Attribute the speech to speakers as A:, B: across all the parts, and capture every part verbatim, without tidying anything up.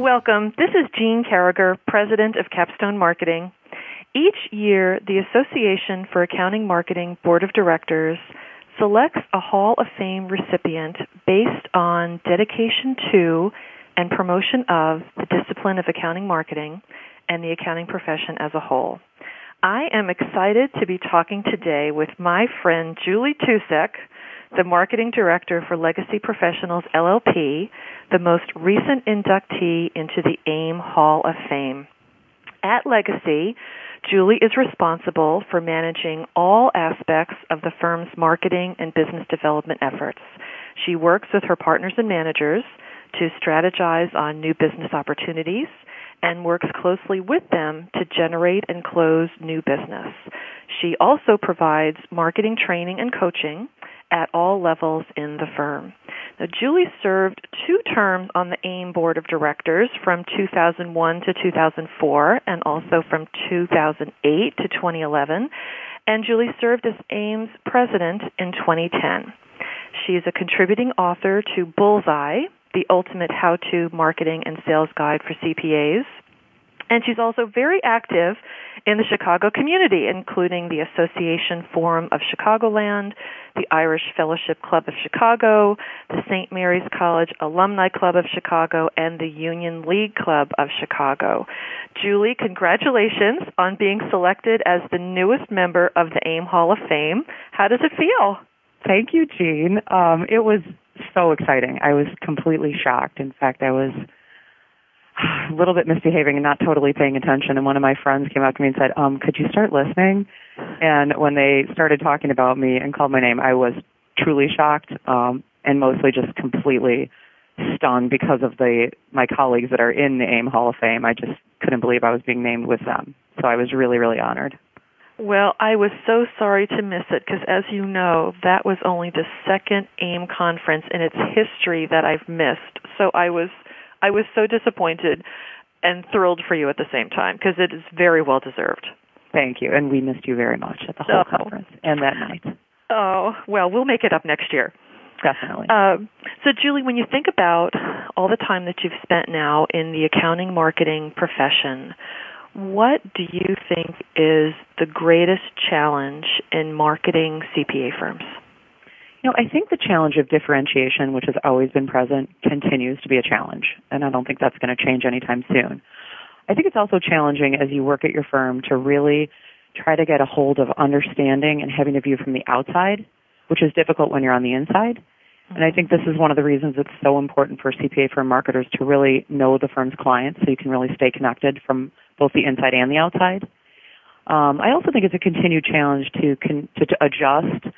A: Welcome. This is Jean Carragher, President of Capstone Marketing. Each year, the Association for Accounting Marketing Board of Directors selects a Hall of Fame recipient based on dedication to and promotion of the discipline of accounting marketing and the accounting profession as a whole. I am excited to be talking today with my friend Julie Tusek, the Marketing Director for Legacy Professionals, L L P, the most recent inductee into the AIM Hall of Fame. At Legacy, Julie is responsible for managing all aspects of the firm's marketing and business development efforts. She works with her partners and managers to strategize on new business opportunities and works closely with them to generate and close new business. She also provides marketing training and coaching at all levels in the firm. Now, Julie served two terms on the AIM Board of Directors from two thousand one to two thousand four and also from two thousand eight to twenty eleven, and Julie served as AIM's president in twenty ten. She is a contributing author to Bullseye, the ultimate how-to marketing and sales guide for C P As, and she's also very active in the Chicago community, including the Association Forum of Chicagoland, the Irish Fellowship Club of Chicago, the Saint Mary's College Alumni Club of Chicago, and the Union League Club of Chicago. Julie, congratulations on being selected as the newest member of the AIM Hall of Fame. How does it feel?
B: Thank you, Jean. Um, it was so exciting. I was completely shocked. In fact, I was a little bit misbehaving and not totally paying attention, and one of my friends came up to me and said, um, could you start listening? And when they started talking about me and called my name, I was truly shocked um, and mostly just completely stunned because of the my colleagues that are in the AIM Hall of Fame. I just couldn't believe I was being named with them. So I was really, really honored.
A: Well, I was so sorry to miss it because, as you know, that was only the second AIM conference in its history that I've missed. So I was I was so disappointed and thrilled for you at the same time because it is very well deserved.
B: Thank you, and we missed you very much at the whole
A: oh.
B: conference and that night.
A: Oh, well, we'll make it up next year.
B: Definitely.
A: Uh, so, Julie, when you think about all the time that you've spent now in the accounting marketing profession, what do you think is the greatest challenge in marketing C P A firms?
B: You know, I think the challenge of differentiation, which has always been present, continues to be a challenge, and I don't think that's going to change anytime soon. I think it's also challenging as you work at your firm to really try to get a hold of understanding and having a view from the outside, which is difficult when you're on the inside. And I think this is one of the reasons it's so important for C P A firm marketers to really know the firm's clients so you can really stay connected from both the inside and the outside. Um, I also think it's a continued challenge to, con- to, to adjust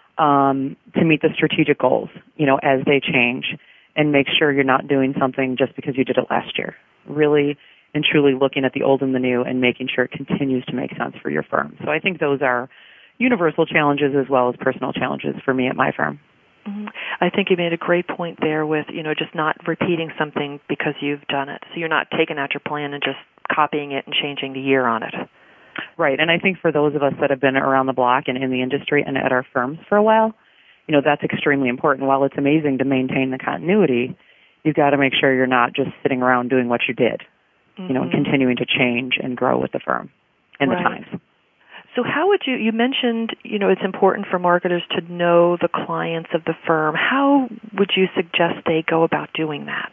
B: um, to meet the strategic goals, you know, as they change and make sure you're not doing something just because you did it last year. Really and truly looking at the old and the new and making sure it continues to make sense for your firm. So I think those are universal challenges as well as personal challenges for me at my firm.
A: Mm-hmm. I think you made a great point there with, you know, just not repeating something because you've done it. So you're not taking out your plan and just copying it and changing the year on it.
B: Right, and I think for those of us that have been around the block and in the industry and at our firms for a while, you know, that's extremely important. While it's amazing to maintain the continuity, you've got to make sure you're not just sitting around doing what you did, mm-hmm. you know, and continuing to change and grow with the firm and right. the times.
A: So how would you, you mentioned, you know, it's important for marketers to know the clients of the firm. How would you suggest they go about doing that?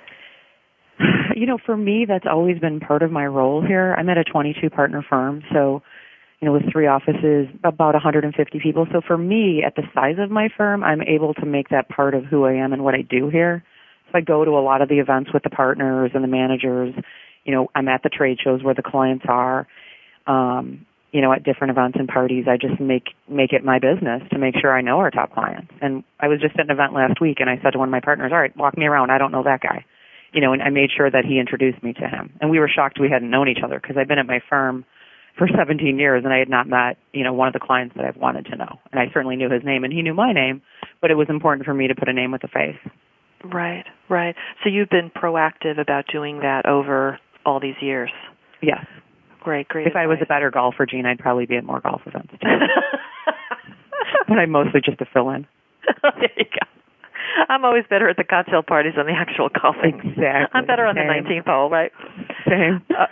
B: You know, for me, that's always been part of my role here. I'm at a twenty-two partner firm, so, you know, with three offices, about one hundred fifty people. So for me, at the size of my firm, I'm able to make that part of who I am and what I do here. So I go to a lot of the events with the partners and the managers. You know, I'm at the trade shows where the clients are. Um, you know, at different events and parties, I just make make it my business to make sure I know our top clients. And I was just at an event last week, and I said to one of my partners, all right, walk me around. I don't know that guy. You know, and I made sure that he introduced me to him. And we were shocked we hadn't known each other because I've been at my firm for seventeen years, and I had not met, you know, one of the clients that I've wanted to know. And I certainly knew his name, and he knew my name, but it was important for me to put a name with a face.
A: Right, right. So you've been proactive about doing that over all these years.
B: Yes.
A: Great, great.
B: If
A: advice.
B: I was a better golfer, Jean, I'd probably be at more golf events too. But I'm mostly just a fill-in.
A: There you go. I'm always better at the cocktail parties than the actual golfing.
B: Exactly.
A: I'm better on
B: Same.
A: the nineteenth hole, right?
B: Same.
A: Uh,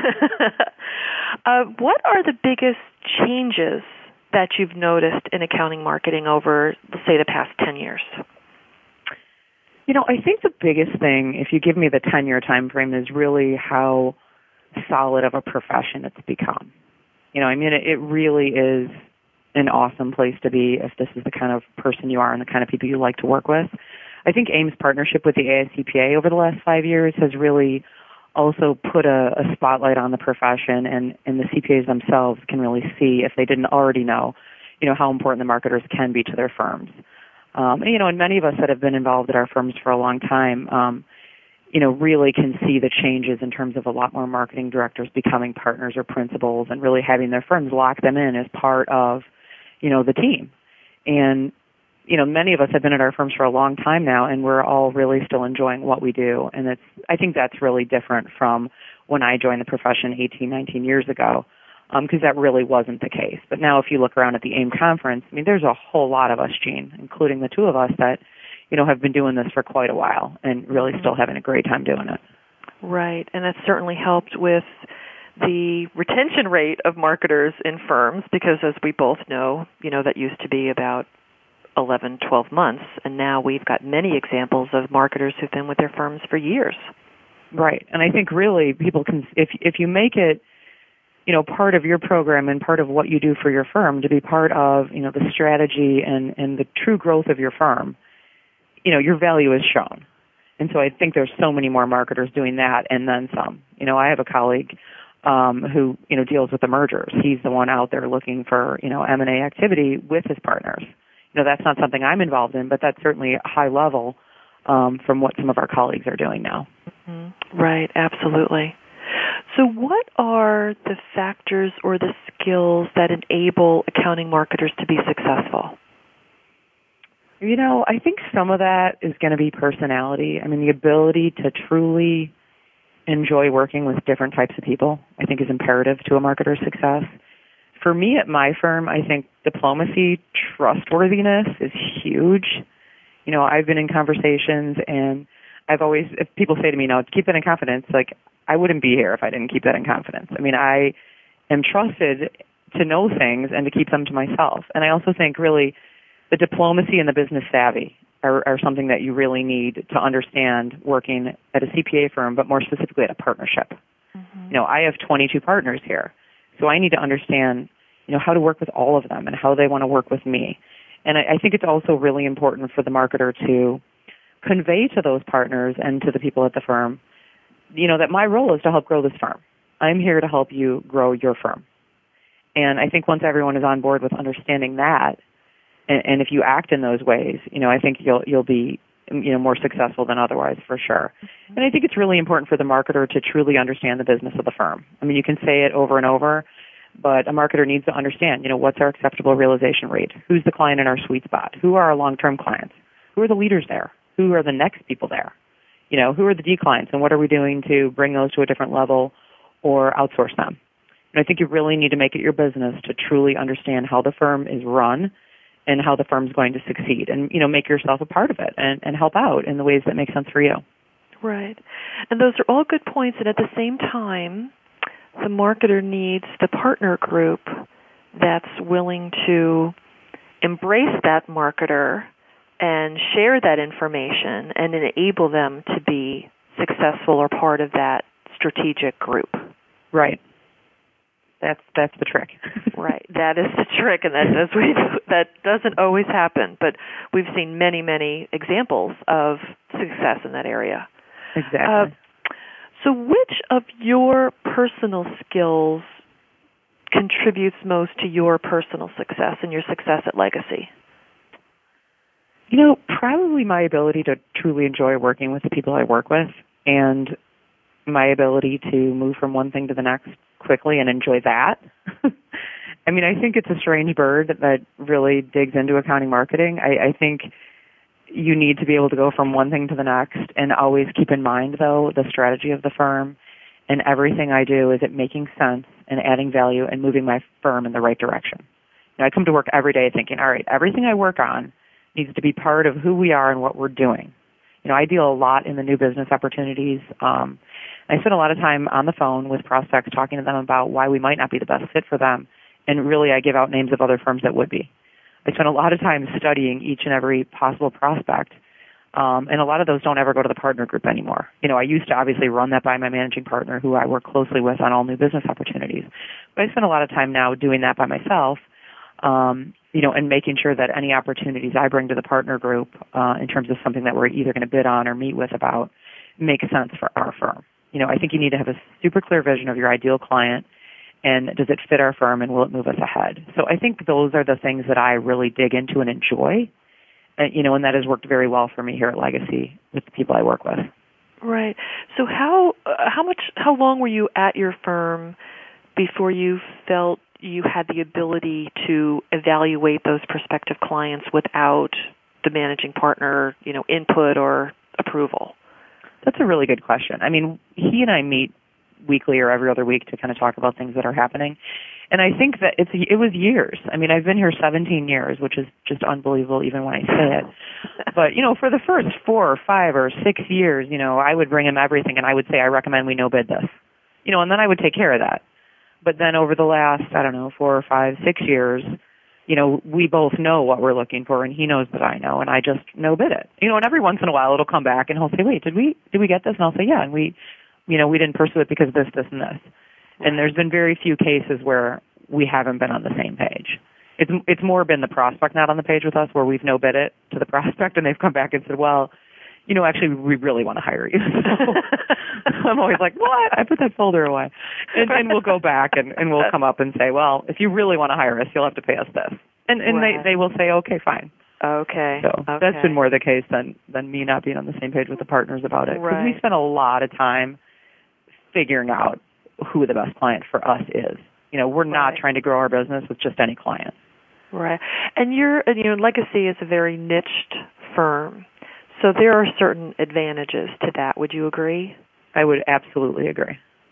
A: uh, what are the biggest changes that you've noticed in accounting marketing over, let's say, the past ten years?
B: You know, I think the biggest thing, if you give me the ten-year time frame, is really how solid of a profession it's become. You know, I mean, it, it really is an awesome place to be if this is the kind of person you are and the kind of people you like to work with. I think AIM's partnership with the A I C P A over the last five years has really also put a, a spotlight on the profession, and, and the C P As themselves can really see, if they didn't already know, you know, how important the marketers can be to their firms. Um, and, you know, and many of us that have been involved at our firms for a long time, um, you know, really can see the changes in terms of a lot more marketing directors becoming partners or principals and really having their firms lock them in as part of, you know, the team. And, you know, many of us have been at our firms for a long time now, and we're all really still enjoying what we do. And it's, I think that's really different from when I joined the profession eighteen, nineteen years ago, because um, that really wasn't the case. But now if you look around at the AIM conference, I mean, there's a whole lot of us, Jean, including the two of us that, you know, have been doing this for quite a while and really mm-hmm. still having a great time doing it.
A: Right, and that's certainly helped with the retention rate of marketers in firms, because as we both know, you know, that used to be about eleven, twelve months, and now we've got many examples of marketers who've been with their firms for years.
B: Right, and I think really people can, if if you make it, you know, part of your program and part of what you do for your firm to be part of, you know, the strategy and, and the true growth of your firm, you know, your value is shown. And so I think there's so many more marketers doing that and then some. You know, I have a colleague um, who, you know, deals with the mergers. He's the one out there looking for, you know, M and A activity with his partners. You know, that's not something I'm involved in, but that's certainly a high level um, from what some of our colleagues are doing now.
A: Mm-hmm. Right, absolutely. So what are the factors or the skills that enable accounting marketers to be successful?
B: You know, I think some of that is going to be personality. I mean, the ability to truly enjoy working with different types of people, I think, is imperative to a marketer's success. For me at my firm, I think diplomacy, trustworthiness is huge. You know, I've been in conversations, and I've always, if people say to me, no, keep that in confidence, like, I wouldn't be here if I didn't keep that in confidence. I mean, I am trusted to know things and to keep them to myself. And I also think really the diplomacy and the business savvy are, are something that you really need to understand working at a C P A firm, but more specifically at a partnership. Mm-hmm. You know, I have twenty-two partners here, so I need to understand, you know, how to work with all of them and how they want to work with me. And I, I think it's also really important for the marketer to convey to those partners and to the people at the firm, you know, that my role is to help grow this firm. I'm here to help you grow your firm. And I think once everyone is on board with understanding that, and, and if you act in those ways, you know, I think you'll you'll be, you know, more successful than otherwise for sure. Mm-hmm. And I think it's really important for the marketer to truly understand the business of the firm. I mean, you can say it over and over, but a marketer needs to understand, you know, what's our acceptable realization rate? Who's the client in our sweet spot? Who are our long-term clients? Who are the leaders there? Who are the next people there? You know, who are the D clients, and what are we doing to bring those to a different level or outsource them? And I think you really need to make it your business to truly understand how the firm is run and how the firm's going to succeed, and, you know, make yourself a part of it and, and help out in the ways that make sense for you.
A: Right. And those are all good points, and at the same time, the marketer needs the partner group that's willing to embrace that marketer and share that information and enable them to be successful or part of that strategic group.
B: Right. That's that's the trick.
A: Right. That is the trick, and that does we, that doesn't always happen, but we've seen many, many examples of success in that area.
B: Exactly.
A: Uh, so which of your personal skills contributes most to your personal success and your success at Legacy?
B: You know, probably my ability to truly enjoy working with the people I work with, and my ability to move from one thing to the next quickly and enjoy that. I mean, I think it's a strange bird that really digs into accounting marketing. I, I think you need to be able to go from one thing to the next and always keep in mind, though, the strategy of the firm. And everything I do is it making sense and adding value and moving my firm in the right direction. You know, I come to work every day thinking, all right, everything I work on needs to be part of who we are and what we're doing. You know, I deal a lot in the new business opportunities. Um, I spend a lot of time on the phone with prospects talking to them about why we might not be the best fit for them, and really I give out names of other firms that would be. I spend a lot of time studying each and every possible prospect, um, and a lot of those don't ever go to the partner group anymore. You know, I used to obviously run that by my managing partner, who I work closely with on all new business opportunities. But I spend a lot of time now doing that by myself, um, you know, and making sure that any opportunities I bring to the partner group uh, in terms of something that we're either going to bid on or meet with about make sense for our firm. You know, I think you need to have a super clear vision of your ideal client, and does it fit our firm, and will it move us ahead? So I think those are the things that I really dig into and enjoy, and, you know, and that has worked very well for me here at Legacy with the people I work with.
A: Right. So how uh, how much how long were you at your firm before you felt you had the ability to evaluate those prospective clients without the managing partner, you know, input or approval?
B: That's a really good question. I mean, he and I meet weekly or every other week to kind of talk about things that are happening. And I think that it's it was years. I mean, I've been here seventeen years, which is just unbelievable even when I say it. But, you know, for the first four or five or six years, you know, I would bring him everything and I would say, I recommend we no bid this. You know, and then I would take care of that. But then over the last, I don't know, four or five, six years, you know, we both know what we're looking for, and he knows that I know, and I just no bid it. You know, and every once in a while it'll come back, and he'll say, wait, did we did we get this? And I'll say, yeah, and we, you know, we didn't pursue it because of this, this, and this. And there's been very few cases where we haven't been on the same page. It's it's more been the prospect not on the page with us, where we've no bid it to the prospect, and they've come back and said, well, you know, actually, we really want to hire you. So I'm always like, what? I put that folder away. And, and we'll go back and, and we'll come up and say, well, if you really want to hire us, you'll have to pay us this. And, and right. they, they will say, okay, fine.
A: Okay.
B: So
A: okay.
B: that's been more the case than, than me not being on the same page with the partners about it. Because
A: right.
B: we spend a lot of time figuring out who the best client for us is. You know, we're not
A: right.
B: trying to grow our business with just any client.
A: Right. And your, you know, Legacy is a very niched firm. So there are certain advantages to that. Would you agree?
B: I would absolutely agree.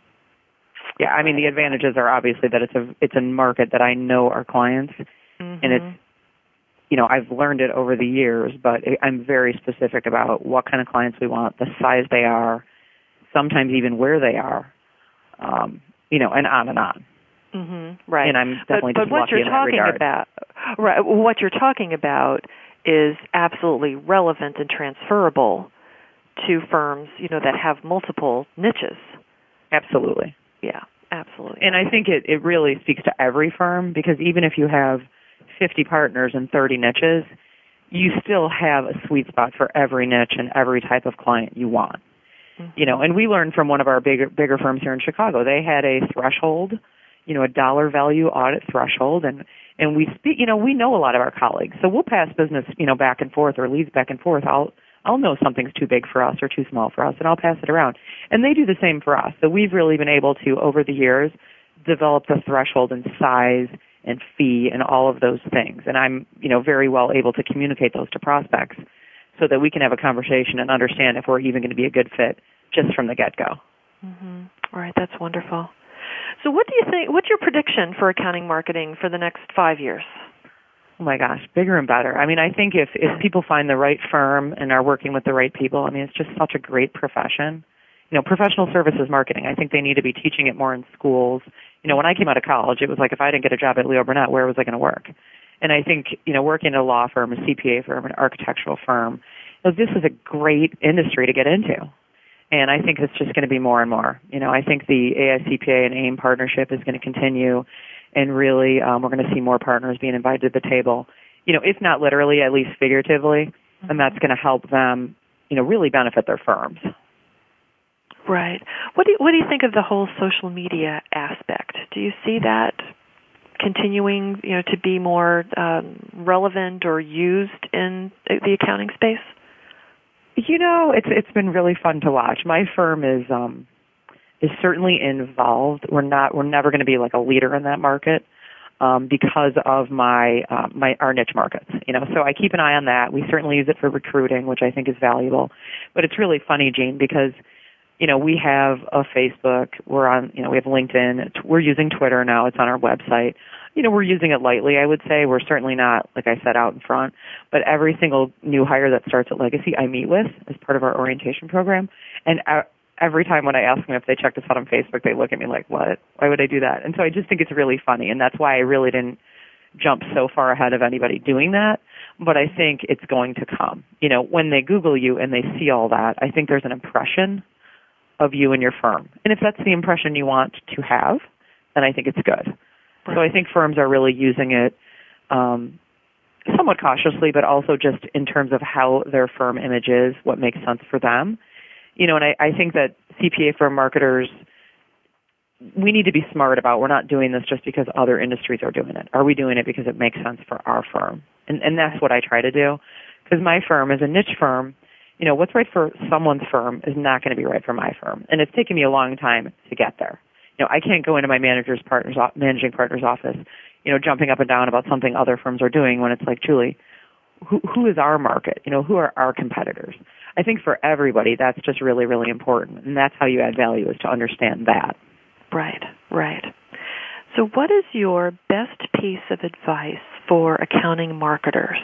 B: Yeah, I mean, the advantages are obviously that it's a it's a market that I know our clients, mm-hmm. and it's, you know, I've learned it over the years, but I'm very specific about what kind of clients we want, the size they are, sometimes even where they are, um, you know, and on and on.
A: Mm-hmm. Right.
B: And I'm definitely
A: but,
B: just
A: but what
B: lucky
A: you're
B: in that
A: talking
B: regard.
A: about, right? What you're talking about is absolutely relevant and transferable to firms, you know, that have multiple niches.
B: Absolutely.
A: Yeah, absolutely.
B: And I think it, it really speaks to every firm, because even if you have fifty partners and thirty niches, you still have a sweet spot for every niche and every type of client you want. Mm-hmm. You know, and we learned from one of our bigger bigger firms here in Chicago. They had a threshold, you know, a dollar value audit threshold, and And we speak, you know, we know a lot of our colleagues, so we'll pass business, you know, back and forth or leads back and forth. I'll, I'll know something's too big for us or too small for us, and I'll pass it around. And they do the same for us. So we've really been able to, over the years, develop the threshold and size and fee and all of those things. And I'm, you know, very well able to communicate those to prospects so that we can have a conversation and understand if we're even going to be a good fit just from the get-go.
A: Mm-hmm. All right, that's wonderful. So what do you think, what's your prediction for accounting marketing for the next five years?
B: Oh, my gosh, bigger and better. I mean, I think if, if people find the right firm and are working with the right people, I mean, it's just such a great profession. You know, professional services marketing, I think they need to be teaching it more in schools. You know, when I came out of college, it was like if I didn't get a job at Leo Burnett, where was I going to work? And I think, you know, working in a law firm, a C P A firm, an architectural firm, you know, this is a great industry to get into. And I think it's just going to be more and more. You know, I think the A I C P A and AIM partnership is going to continue, and really um, we're going to see more partners being invited to the table, you know, if not literally, at least figuratively, mm-hmm. and that's going to help them, you know, really benefit their firms.
A: Right. What do you, what do you think of the whole social media aspect? Do you see that continuing, you know, to be more um, relevant or used in the accounting space?
B: You know, it's it's been really fun to watch. My firm is um, is certainly involved. We're not we're never going to be like a leader in that market um, because of my uh, my our niche markets. You know, so I keep an eye on that. We certainly use it for recruiting, which I think is valuable. But it's really funny, Jean, because you know we have a Facebook. We're on. You know, we have LinkedIn. We're using Twitter now. It's on our website. you know, we're using it lightly, I would say. We're certainly not, like I said, out in front. But every single new hire that starts at Legacy, I meet with as part of our orientation program. And every time when I ask them if they checked us out on Facebook, they look at me like, what? Why would I do that? And so I just think it's really funny. And that's why I really didn't jump so far ahead of anybody doing that. But I think it's going to come. You know, when they Google you and they see all that, I think there's an impression of you and your firm. And if that's the impression you want to have, then I think it's good. Right. So I think firms are really using it um, somewhat cautiously, but also just in terms of how their firm image is, what makes sense for them. You know, and I, I think that C P A firm marketers, we need to be smart about, we're not doing this just because other industries are doing it. Are we doing it because it makes sense for our firm? And, and that's what I try to do. Because my firm is a niche firm. You know, what's right for someone's firm is not going to be right for my firm. And it's taken me a long time to get there. You know, I can't go into my manager's partner's, managing partner's office, you know, jumping up and down about something other firms are doing when it's like, Julie, who, who is our market? You know, who are our competitors? I think for everybody, that's just really, really important. And that's how you add value, is to understand that.
A: Right, right. So what is your best piece of advice for accounting marketers?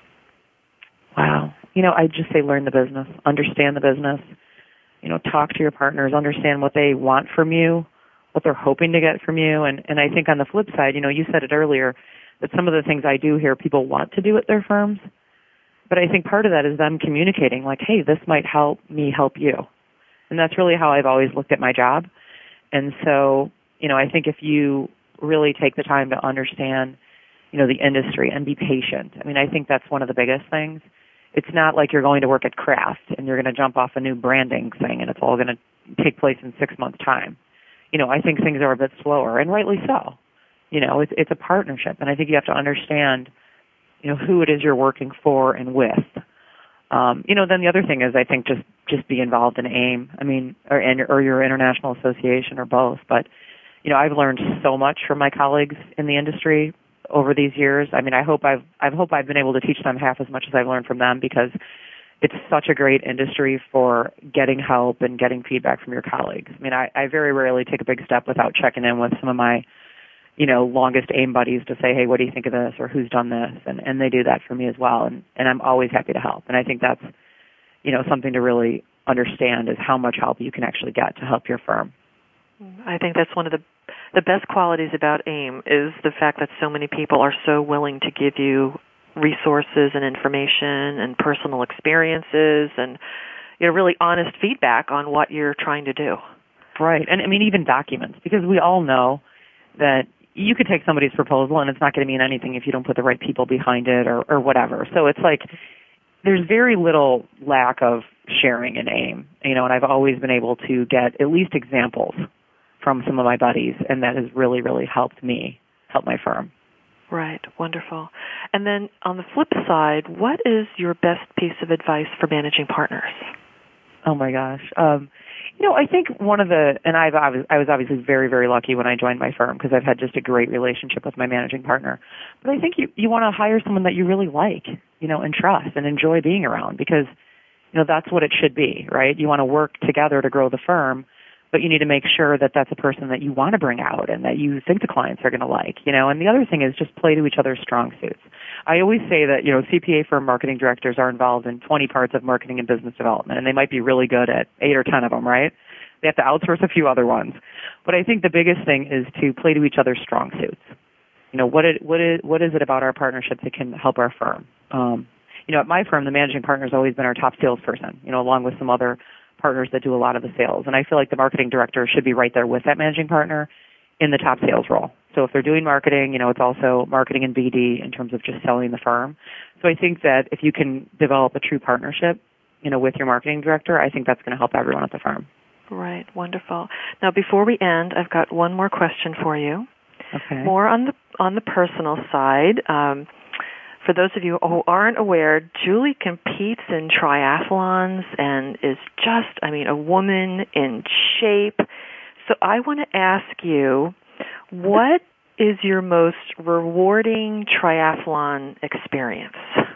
B: Wow. You know, I just say learn the business, understand the business, you know, talk to your partners, understand what they want from you, what they're hoping to get from you. And, and I think on the flip side, you know, you said it earlier, that some of the things I do here people want to do at their firms. But I think part of that is them communicating like, hey, this might help me help you. And that's really how I've always looked at my job. And so, you know, I think if you really take the time to understand, you know, the industry and be patient. I mean, I think that's one of the biggest things. It's not like you're going to work at Kraft and you're going to jump off a new branding thing and it's all going to take place in six months' time. You know, I think things are a bit slower, and rightly so. You know, it's, it's a partnership, and I think you have to understand, you know, who it is you're working for and with. Um, you know, then the other thing is I think just, just be involved in AIM, I mean, or, or your international association or both. But, you know, I've learned so much from my colleagues in the industry over these years. I mean, I hope I've, I hope I've been able to teach them half as much as I've learned from them, because it's such a great industry for getting help and getting feedback from your colleagues. I mean, I, I very rarely take a big step without checking in with some of my, you know, longest AIM buddies to say, hey, what do you think of this, or who's done this? And, and they do that for me as well. And, and I'm always happy to help. And I think that's, you know, something to really understand, is how much help you can actually get to help your firm.
A: I think that's one of the the best qualities about AIM, is the fact that so many people are so willing to give you resources and information and personal experiences and, you know, really honest feedback on what you're trying to do.
B: Right. And I mean, even documents, because we all know that you could take somebody's proposal and it's not going to mean anything if you don't put the right people behind it, or, or whatever. So it's like there's very little lack of sharing in AIM, you know, and I've always been able to get at least examples from some of my buddies, and that has really, really helped me help my firm.
A: Right. Wonderful. And then on the flip side, what is your best piece of advice for managing partners?
B: Oh, my gosh. Um, you know, I think one of the, and I've, I was obviously very, very lucky when I joined my firm, because I've had just a great relationship with my managing partner. But I think you, you want to hire someone that you really like, you know, and trust and enjoy being around, because, you know, that's what it should be, right? You want to work together to grow the firm, but you need to make sure that that's a person that you want to bring out and that you think the clients are going to like, you know. And the other thing is just play to each other's strong suits. I always say that, you know, C P A firm marketing directors are involved in twenty parts of marketing and business development, and they might be really good at eight or ten of them, right? They have to outsource a few other ones. But I think the biggest thing is to play to each other's strong suits. You know, what it, what is, what is it about our partnership that can help our firm? Um, you know, at my firm, the managing partner has always been our top salesperson, you know, along with some other partners that do a lot of the sales. And I feel like the marketing director should be right there with that managing partner in the top sales role. So if they're doing marketing, you know, it's also marketing and B D in terms of just selling the firm. So I think that if you can develop a true partnership, you know, with your marketing director, I think that's going to help everyone at the firm.
A: Right. Wonderful. Now, before we end, I've got one more question for you.
B: Okay.
A: More on the on the personal side. Um, For those of you who aren't aware, Julie competes in triathlons and is just, I mean, a woman in shape. So I want to ask you, what is your most rewarding triathlon experience?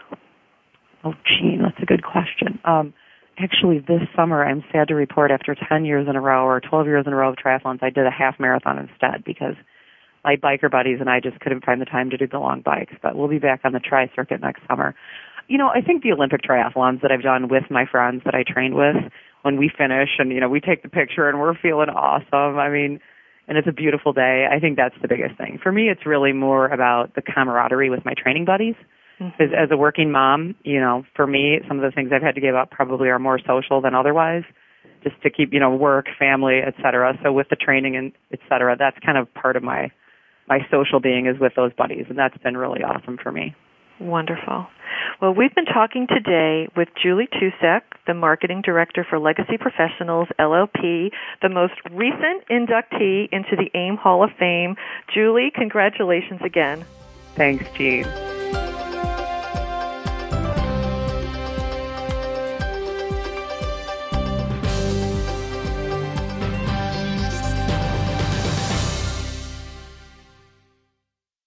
B: Oh, gee, that's a good question. Um, actually, this summer, I'm sad to report, after ten years in a row or twelve years in a row of triathlons, I did a half marathon instead, because my biker buddies and I just couldn't find the time to do the long bikes, but we'll be back on the tri-circuit next summer. You know, I think the Olympic triathlons that I've done with my friends that I trained with, when we finish and, you know, we take the picture and we're feeling awesome, I mean, and it's a beautiful day, I think that's the biggest thing. For me, it's really more about the camaraderie with my training buddies. Because mm-hmm. as a working mom, you know, for me, some of the things I've had to give up probably are more social than otherwise, just to keep, you know, work, family, et cetera. So with the training and et cetera, that's kind of part of my, my social being is with those buddies, and that's been really awesome for me.
A: Wonderful. Well, we've been talking today with Julie Tusek, the Marketing Director for Legacy Professionals, L L P, the most recent inductee into the AIM Hall of Fame. Julie, congratulations again.
B: Thanks, Jean.